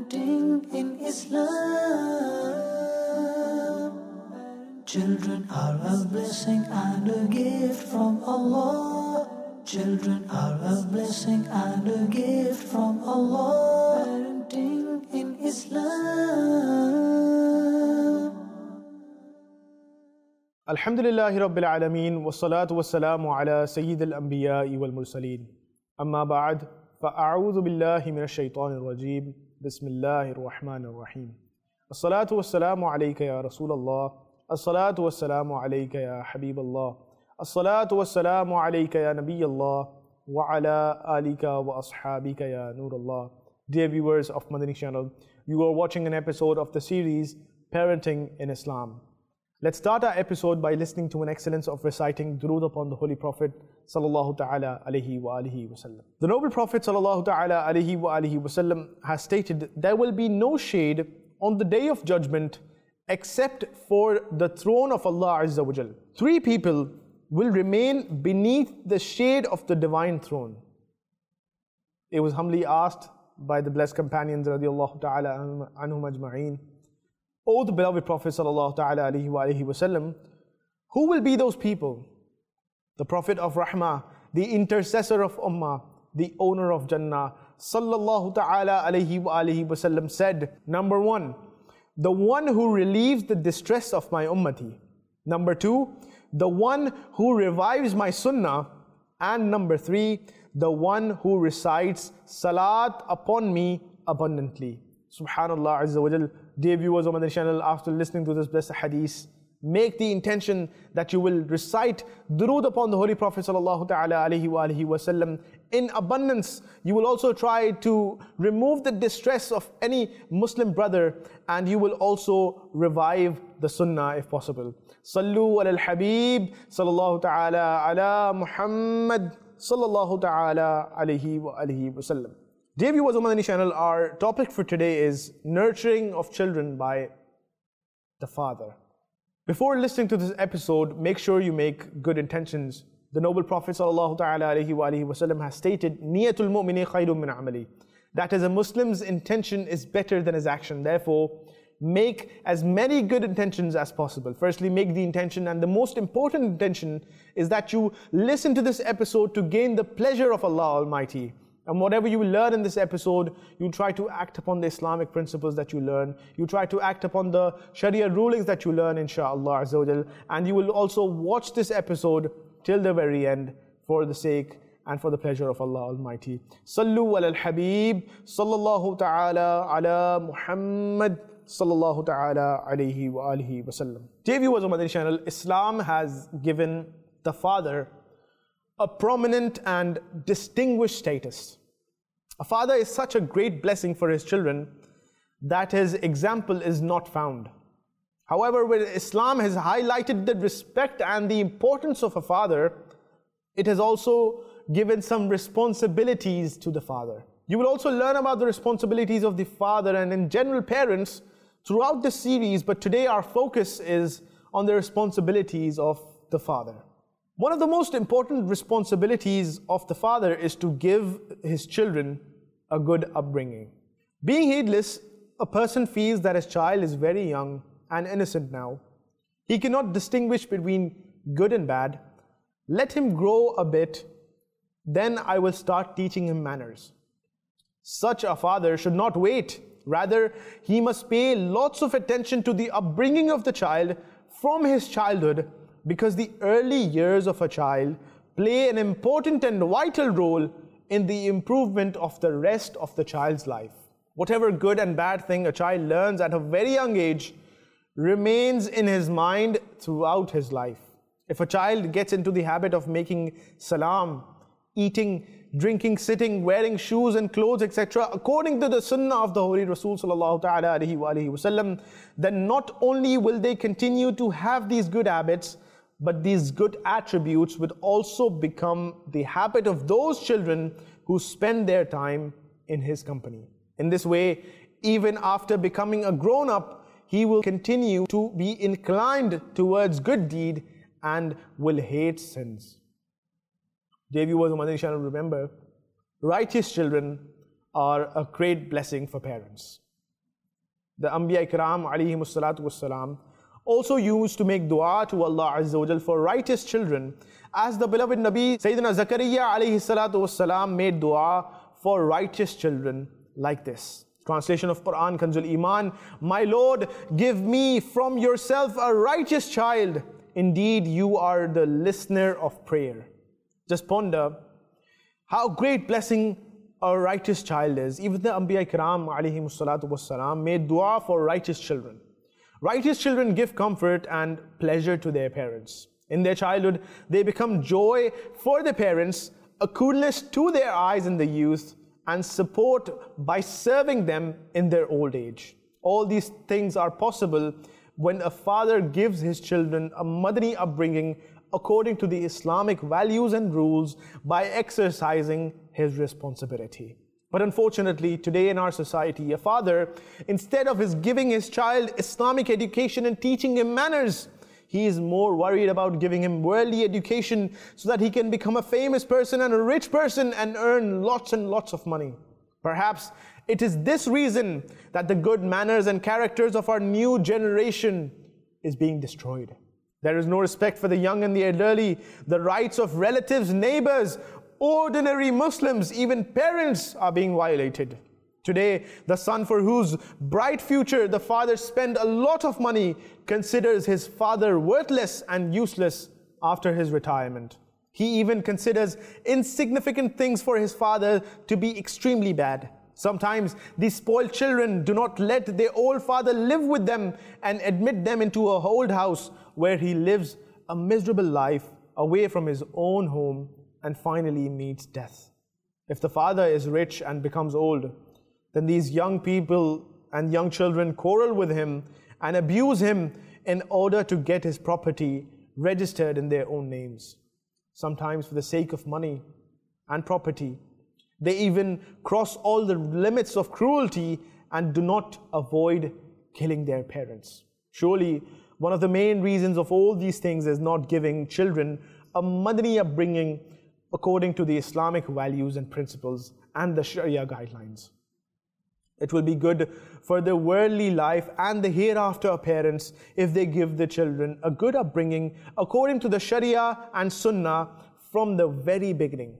Parenting in Islam. Children are a blessing and a gift from Allah. Children are a blessing and a gift from Allah. Parenting in Islam. Alhamdulillahi Rabbil Alameen, wassalatu wassalamu ala Sayyidil Anbiya'i wal Mursaleen. Amma ba'd, fa'a'udhu billahi minash shaitanir rajeem. Bismillahir Rahmanir Rahim. As-salatu wassalamu alayka ya Rasulallah. As-salatu wassalamu alayka ya Habiballah. As-salatu wassalamu alayka ya Nabiyallah. Wa ala alika wa ashabika ya Nurallah. Dear viewers of Madani channel, you are watching an episode of the series Parenting in Islam. Let's start our episode by listening to an excellence of reciting durood upon the Holy Prophet sallallahu ta'ala alayhi wa alihi wasallam. The noble Prophet sallallahu ta'ala alayhi wa alihi wasallam has stated, there will be no shade on the day of judgment except for the throne of Allah Azza wa Jal. Three people will remain beneath the shade of the divine throne. It was humbly asked by the blessed companions radiallahu ta'ala anhum ajma'een, O the beloved Prophet sallallahu ta'ala alayhi wa alihi wasallam, who will be those people? The Prophet of Rahmah, the intercessor of Ummah, the owner of Jannah, sallallahu ta'ala alayhi wa alihi wasallam said, number one, the one who relieves the distress of my ummati. Number two, the one who revives my sunnah. And number three, the one who recites salat upon me abundantly. Subhanallah Azza wa Jal. Dear viewers of Madani channel, after listening to this blessed hadith, make the intention that you will recite durood upon the Holy Prophet sallallahu ta'ala alayhi wa alihi wasallam in abundance. You will also try to remove the distress of any Muslim brother, and you will also revive the sunnah if possible. Sallu ala al-Habib sallallahu ta'ala ala Muhammad sallallahu ta'ala alayhi wa alihi wasallam. Dear viewers of Madani channel, our topic for today is nurturing of children by the father. Before listening to this episode, make sure you make good intentions. The noble Prophet sallallahu ta'ala alayhi wa alihi wasallam has stated, Niyatul mu'mini khayrun min amali. That is, a Muslim's intention is better than his action. Therefore, make as many good intentions as possible. Firstly, make the intention, and the most important intention is that you listen to this episode to gain the pleasure of Allah Almighty. And whatever you learn in this episode, you try to act upon the Islamic principles that you learn. You try to act upon the Sharia rulings that you learn, inshaAllah Azza wa Jal. And you will also watch this episode till the very end for the sake and for the pleasure of Allah Almighty. Sallu ala al-Habib, sallallahu ta'ala ala Muhammad, sallallahu ta'ala alayhi wa alihi wa sallam. Dear viewers of Madani channel, Islam has given the father a prominent and distinguished status. A father is such a great blessing for his children that his example is not found. However, when Islam has highlighted the respect and the importance of a father, it has also given some responsibilities to the father. You will also learn about the responsibilities of the father and in general parents throughout this series, but today our focus is on the responsibilities of the father. One of the most important responsibilities of the father is to give his children a good upbringing. Being heedless, a person feels that his child is very young and innocent now. He cannot distinguish between good and bad. Let him grow a bit, then I will start teaching him manners. Such a father should not wait. Rather, he must pay lots of attention to the upbringing of the child from his childhood, because the early years of a child play an important and vital role in the improvement of the rest of the child's life. Whatever good and bad thing a child learns at a very young age remains in his mind throughout his life. If a child gets into the habit of making salam, eating, drinking, sitting, wearing shoes and clothes, etc., according to the sunnah of the Holy Rasul sallallahu ta'ala alayhi wa alihi wasallam, then not only will they continue to have these good habits, but these good attributes would also become the habit of those children who spend their time in his company. In this way, even after becoming a grown-up, he will continue to be inclined towards good deed and will hate sins. Dear viewers of Madani channel, remember, righteous children are a great blessing for parents. the Anbiya Ikram alayhimus salatu wassalam also used to make dua to Allah Azza wa Jal for righteous children, as the beloved Nabi Sayyidina Zakaria alayhi salatu wassalam made dua for righteous children like this. Translation of Quran, Kanzul Iman: My Lord, give me from yourself a righteous child. Indeed, you are the listener of prayer. Just ponder how great blessing a righteous child is. Even the Anbiya Ikram alayhimus salatu wassalam made dua for righteous children. Righteous children give comfort and pleasure to their parents. In their childhood, they become joy for their parents, a coolness to their eyes in the youth, and support by serving them in their old age. All these things are possible when a father gives his children a Madani upbringing according to the Islamic values and rules by exercising his responsibility. But unfortunately, today in our society, a father, instead of giving his child Islamic education and teaching him manners, he is more worried about giving him worldly education so that he can become a famous person and a rich person and earn lots and lots of money. Perhaps it is this reason that the good manners and characters of our new generation is being destroyed. There is no respect for the young and the elderly, the rights of relatives, neighbors, ordinary Muslims, even parents are being violated. Today, the son for whose bright future the father spent a lot of money considers his father worthless and useless after his retirement. He even considers insignificant things for his father to be extremely bad. Sometimes these spoiled children do not let their old father live with them and admit them into a old house where he lives a miserable life away from his own home and finally meets death. If the father is rich and becomes old, then these young people and young children quarrel with him and abuse him in order to get his property registered in their own names. Sometimes for the sake of money and property, they even cross all the limits of cruelty and do not avoid killing their parents. Surely, one of the main reasons of all these things is not giving children a Madani upbringing according to the Islamic values and principles and the Sharia guidelines. It will be good for the worldly life and the hereafter of parents if they give the children a good upbringing according to the Sharia and Sunnah from the very beginning.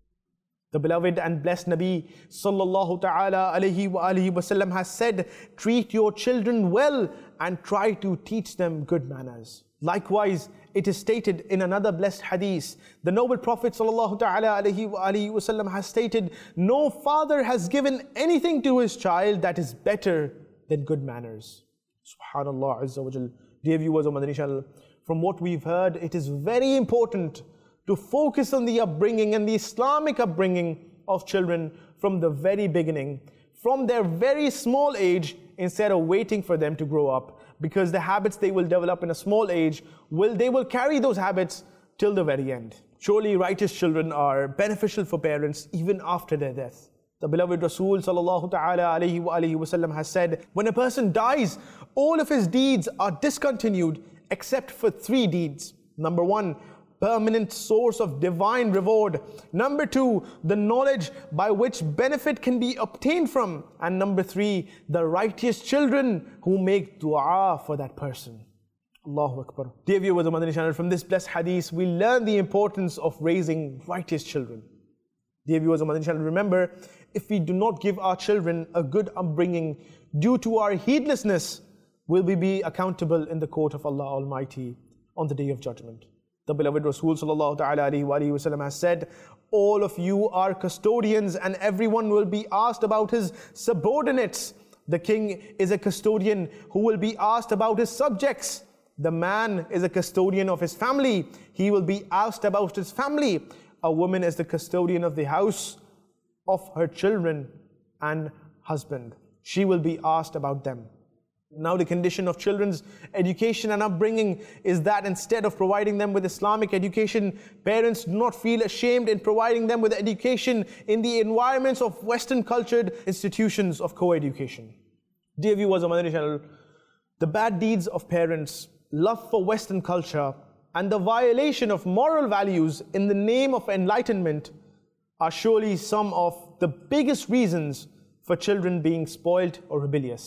The beloved and blessed Nabi sallallahu ta'ala alayhi wa alihi wasallam has said, treat your children well and try to teach them good manners. Likewise, it is stated in another blessed hadith, the noble Prophet sallallahu ta'ala alayhi wa alihi wasallam has stated, no father has given anything to his child that is better than good manners. Subhanallah Azza wa Jal. Dear viewers of Madani Channel, from what we've heard, it is very important to focus on the upbringing and the Islamic upbringing of children from the very beginning, from their very small age, instead of waiting for them to grow up, because the habits they will develop in a small age, they will carry those habits till the very end. Surely righteous children are beneficial for parents even after their death. The beloved Rasul sallallahu ta'ala alayhi wa alihi wasallam has said, when a person dies, all of his deeds are discontinued except for 3 deeds. Number 1, permanent source of divine reward. Number 2, the knowledge by which benefit can be obtained from. And number 3, the righteous children who make dua for that person. Allahu Akbar. Dear viewers of Madani Channel, from this blessed hadith, we learn the importance of raising righteous children. Dear viewers of Madani Channel, remember, if we do not give our children a good upbringing due to our heedlessness, will we be accountable in the court of Allah Almighty on the Day of Judgment. The beloved Rasul sallallahu ta'ala alayhi wa alihi wasallam has said, all of you are custodians and everyone will be asked about his subordinates. The king is a custodian who will be asked about his subjects. The man is a custodian of his family. He will be asked about his family. A woman is the custodian of the house of her children and husband. She will be asked about them. Now the condition of children's education and upbringing is that instead of providing them with Islamic education, parents do not feel ashamed in providing them with education in the environments of Western cultured institutions of co-education. Dear viewers of Madani Channel, the bad deeds of parents, love for Western culture, and the violation of moral values in the name of enlightenment are surely some of the biggest reasons for children being spoiled or rebellious.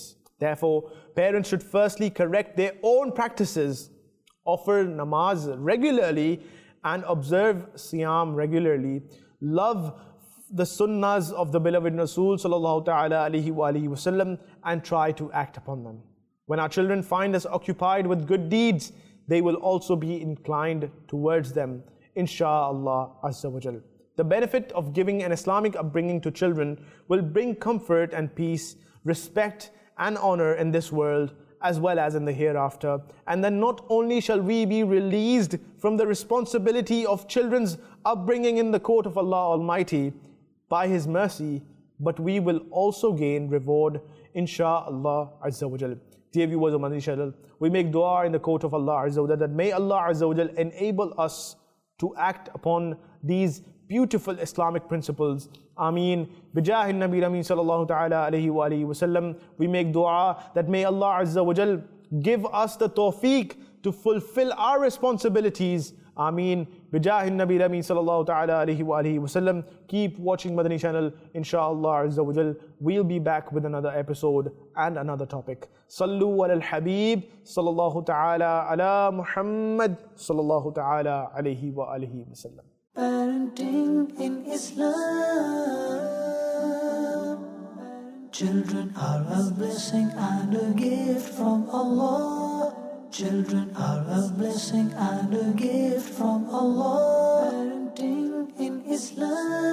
Therefore, parents should firstly correct their own practices, offer namaz regularly and observe siyam regularly, love the sunnahs of the beloved Rasul sallallahu ta'ala alayhi wa alihi wasallam, and try to act upon them. When our children find us occupied with good deeds, they will also be inclined towards them, insha'Allah Azza wa Jal. The benefit of giving an Islamic upbringing to children will bring comfort and peace, respect and honor in this world as well as in the hereafter. And then not only shall we be released from the responsibility of children's upbringing in the court of Allah Almighty by His mercy, but we will also gain reward, insha'Allah Azza wa Jal. Dear viewers of Madani Channel, we make dua in the court of Allah Azza wa Jal that may Allah Azza wa Jal enable us to act upon these beautiful Islamic principles. Ameen. Bijah Nabi Ameen sallallahu ta'ala alayhi wa alihi wa sallam. We make dua that may Allah Azza wa Jal give us the tawfiq to fulfill our responsibilities. Ameen. Bijah Nabi Ameen sallallahu ta'ala alayhi wa alihi wa sallam. Keep watching Madani Channel. Insha'Allah Azza wa Jal. We'll be back with another episode and another topic. Sallu ala al-Habib sallallahu ta'ala ala Muhammad sallallahu ta'ala alayhi wa alihi wa sallam. Parenting in Islam. Children are a blessing and a gift from Allah. Children are a blessing and a gift from Allah. Parenting in Islam.